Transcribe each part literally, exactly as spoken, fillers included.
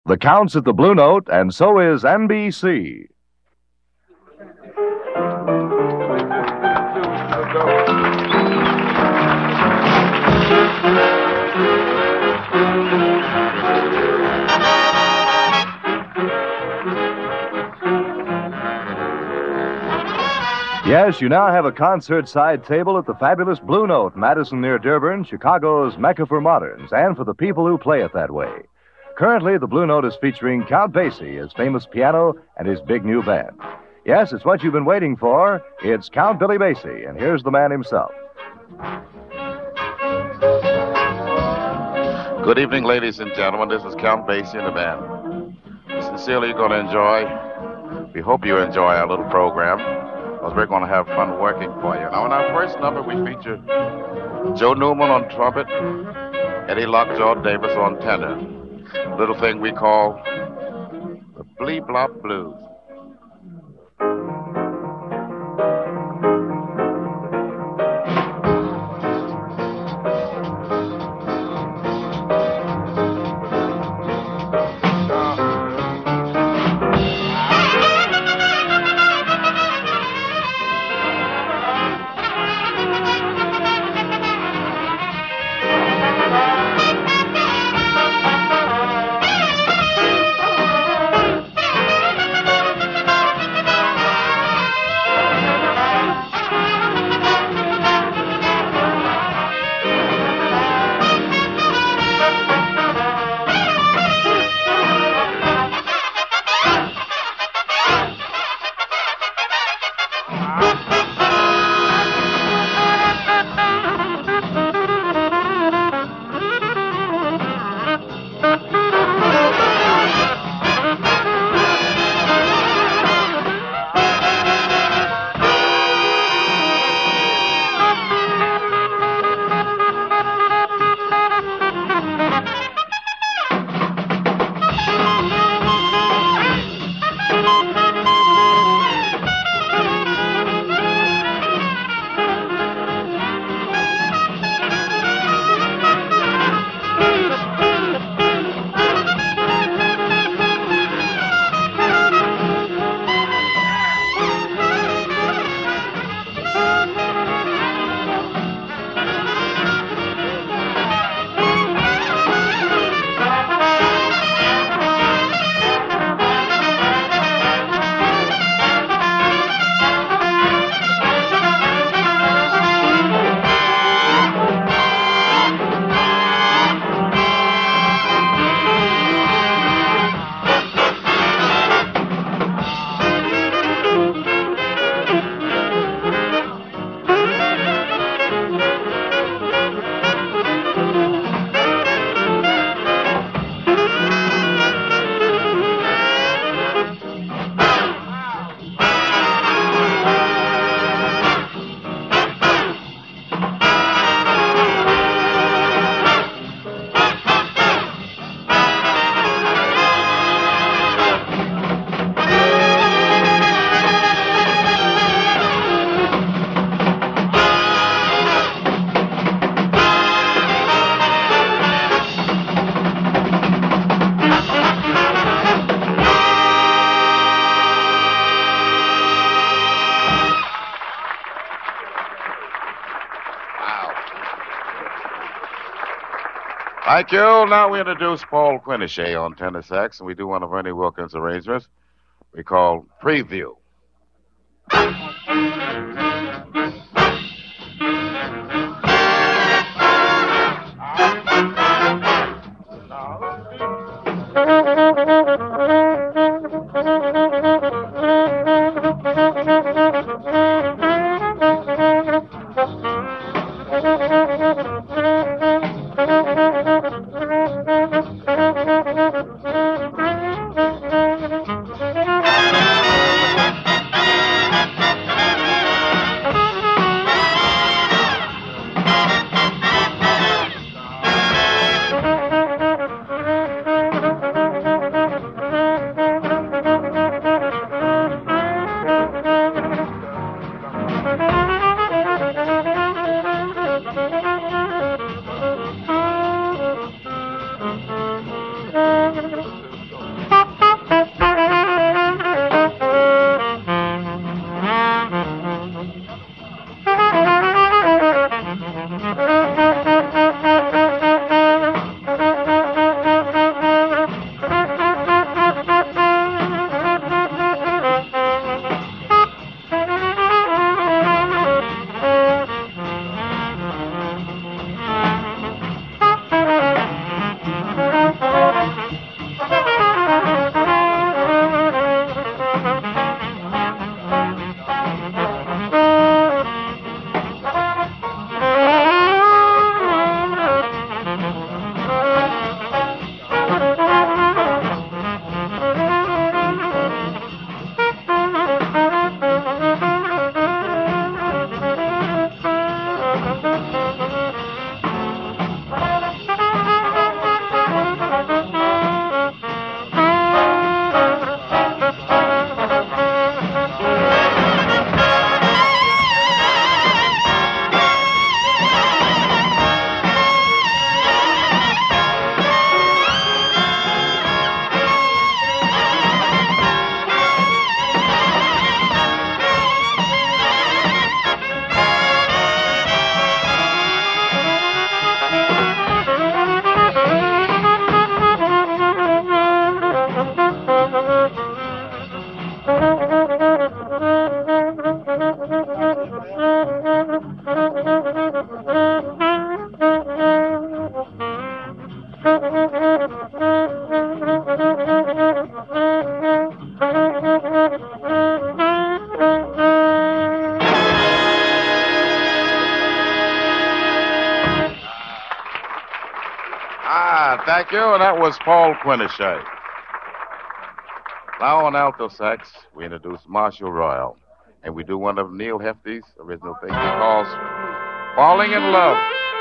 The Count's at the Blue Note, and so is N B C. Yes, you now have a concert side table at the fabulous Blue Note, Madison near Dearborn, Chicago's Mecca for moderns, and for the people who play it that way. Currently, the Blue Note is featuring Count Basie, his famous piano, and his big new band. Yes, it's what you've been waiting for. It's Count Billy Basie, and here's the man himself. Good evening, ladies and gentlemen. This is Count Basie and the band. Sincerely, you're going to enjoy. We hope you enjoy our little program, because we're going to have fun working for you. Now, in our first number, we feature Joe Newman on trumpet, Eddie Lockjaw Davis on tenor. A little thing we call the Blee Blop Blues. Thank you. Now we introduce Paul Quinochet on tenor sax, and we do one of Ernie Wilkins' arrangements we call Preview. Thank you, and that was Paul Quinochet. Now on alto sax, we introduce Marshall Royal, and we do one of Neil Hefti's original things he calls Falling in Love.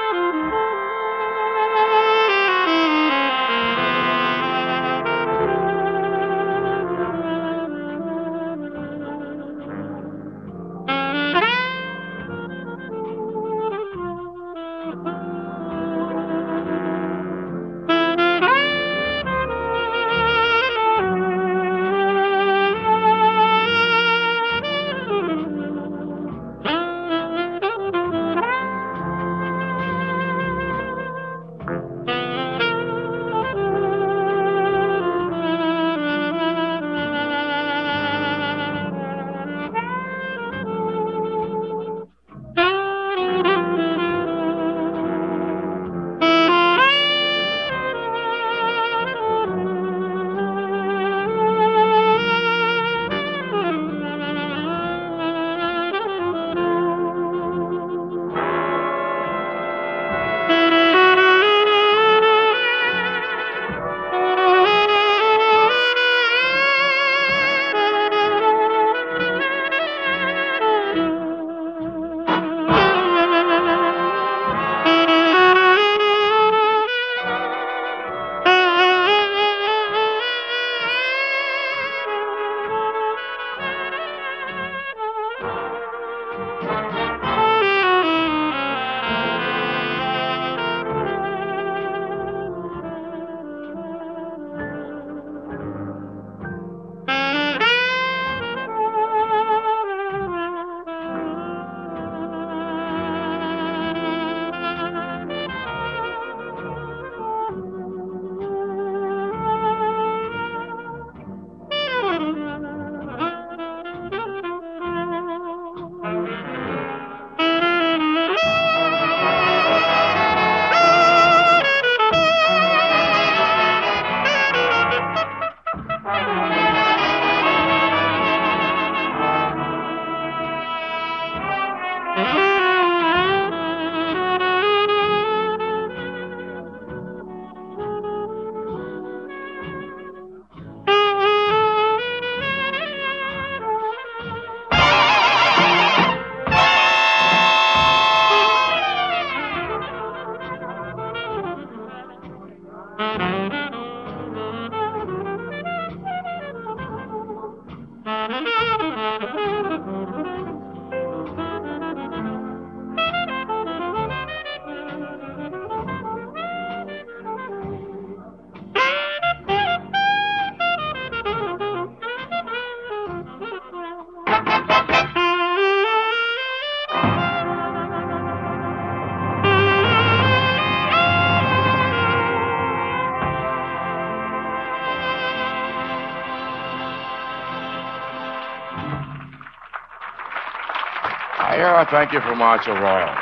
Yeah, thank you for Marshall Royal.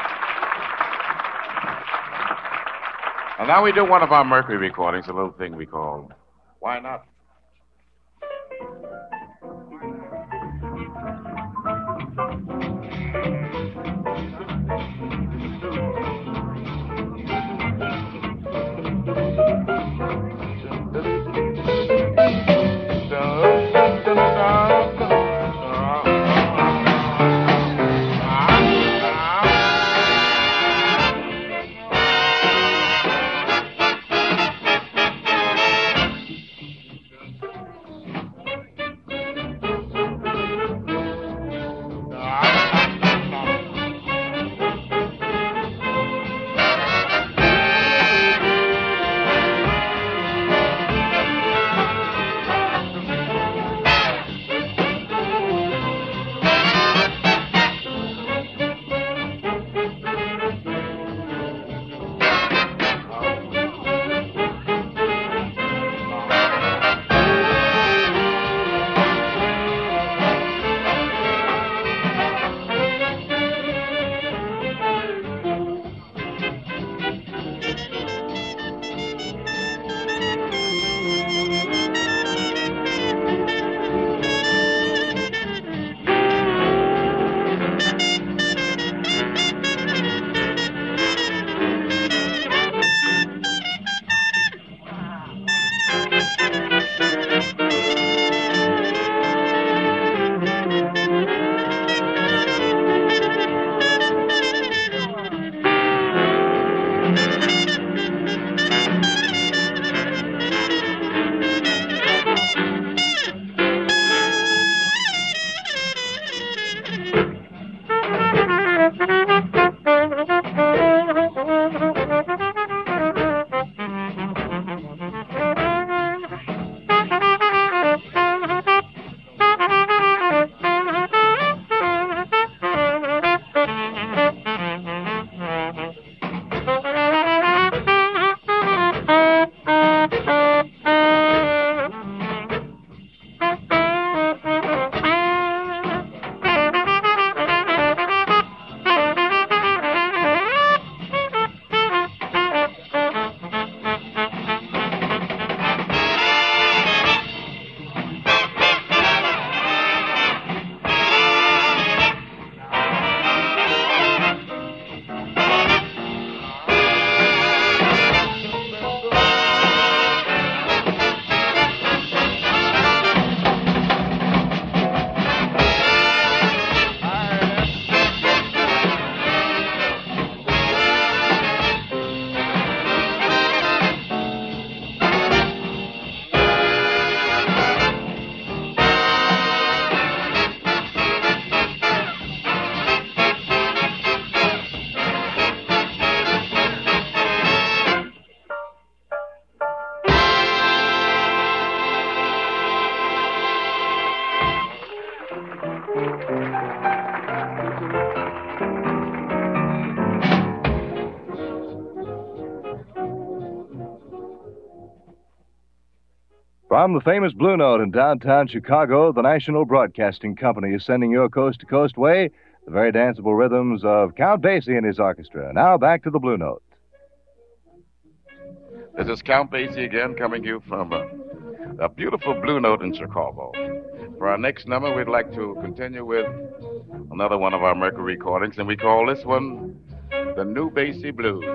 And now we do one of our Mercury recordings, a little thing we call Why Not? From the famous Blue Note in downtown Chicago, the National Broadcasting Company is sending your coast-to-coast way the very danceable rhythms of Count Basie and his orchestra. Now back to the Blue Note. This is Count Basie again, coming to you from a, a beautiful Blue Note in Chicago. For our next number, we'd like to continue with another one of our Mercury recordings, and we call this one the New Basie Blues.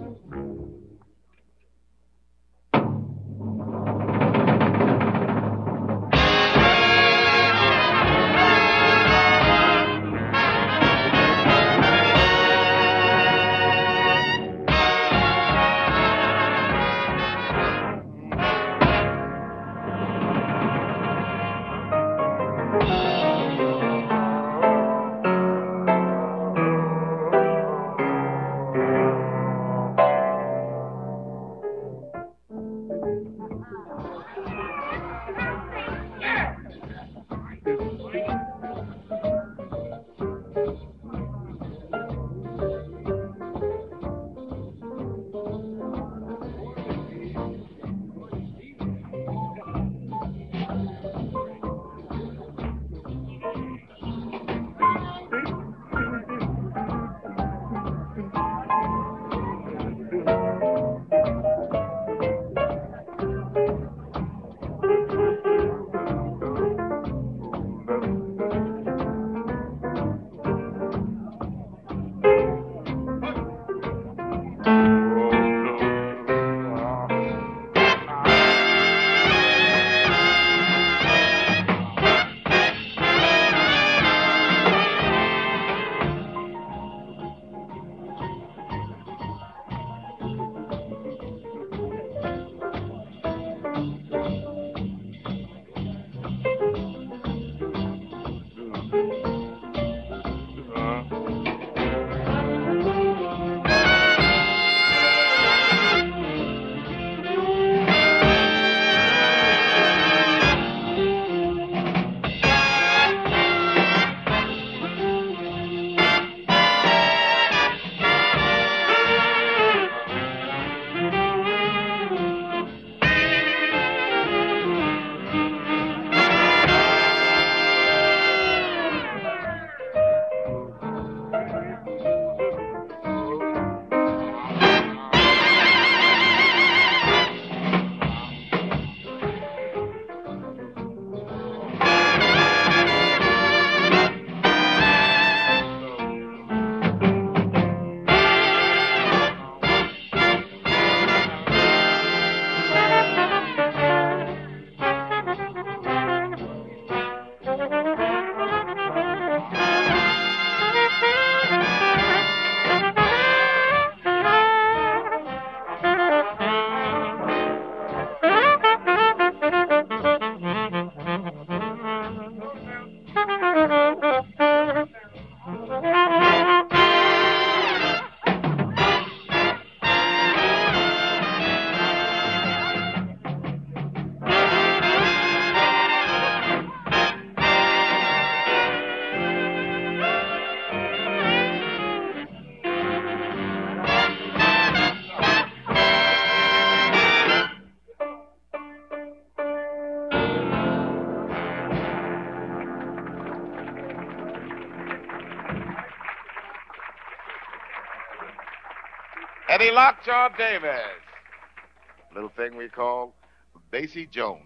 Eddie Lockjaw Davis. Little thing we call Basie Jones.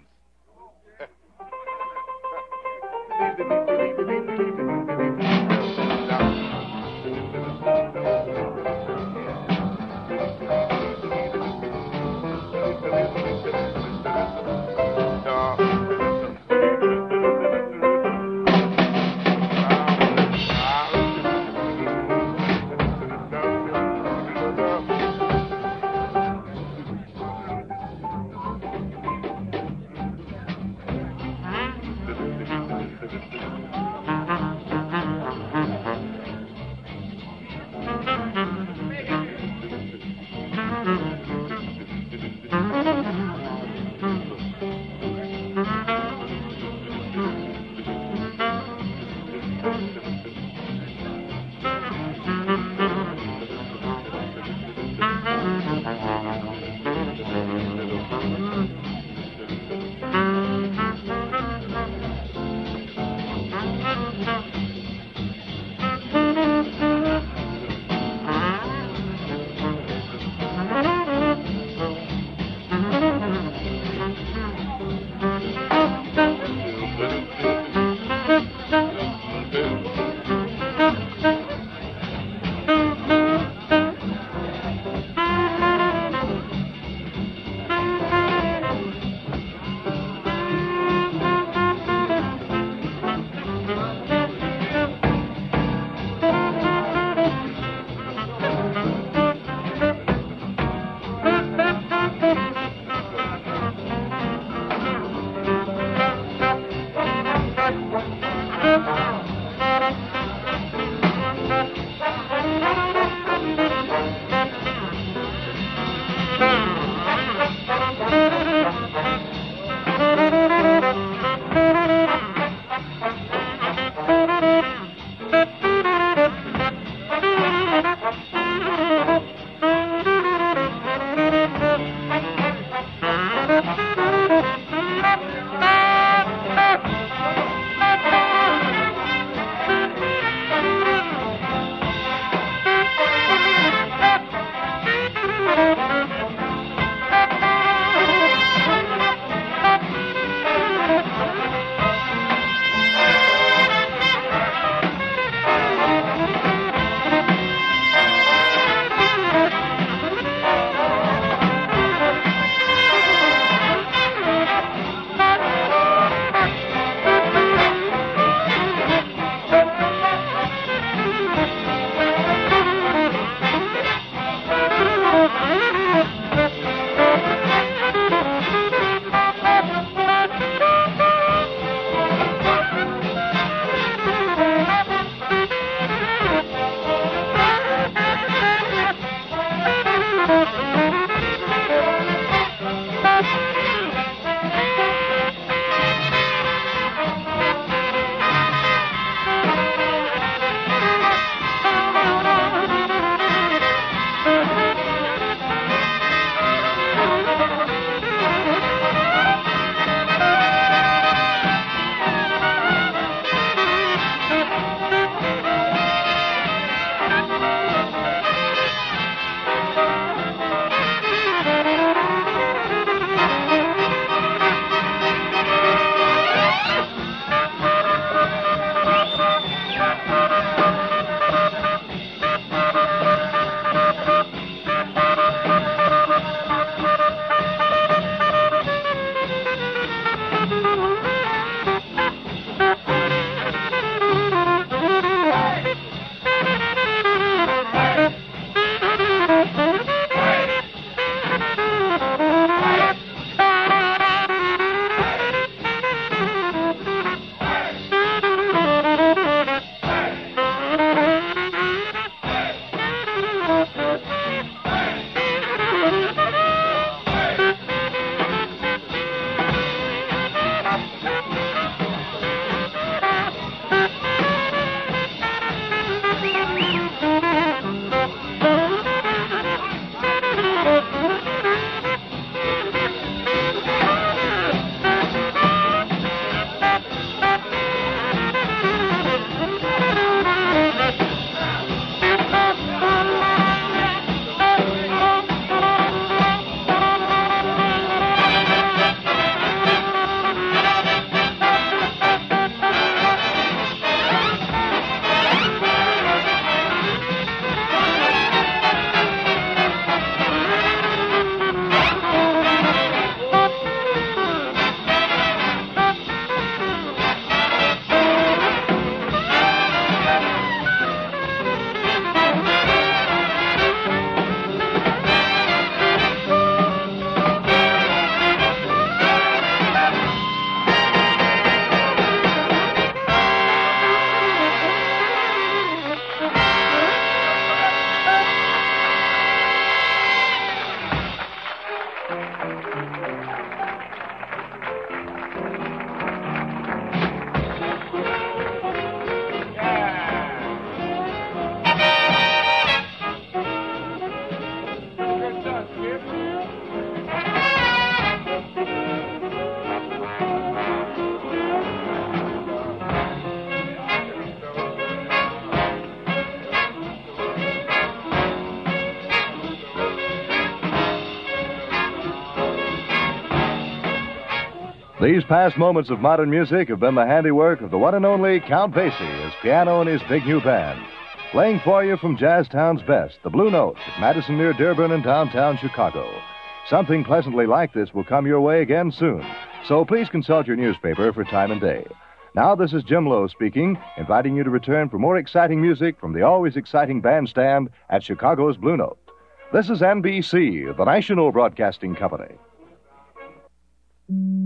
These past moments of modern music have been the handiwork of the one and only Count Basie, his piano and his big new band. Playing for you from Jazztown's best, the Blue Note at Madison near Dearborn in downtown Chicago. Something pleasantly like this will come your way again soon, so please consult your newspaper for time and day. Now, this is Jim Lowe speaking, inviting you to return for more exciting music from the always exciting bandstand at Chicago's Blue Note. This is N B C, the National Broadcasting Company.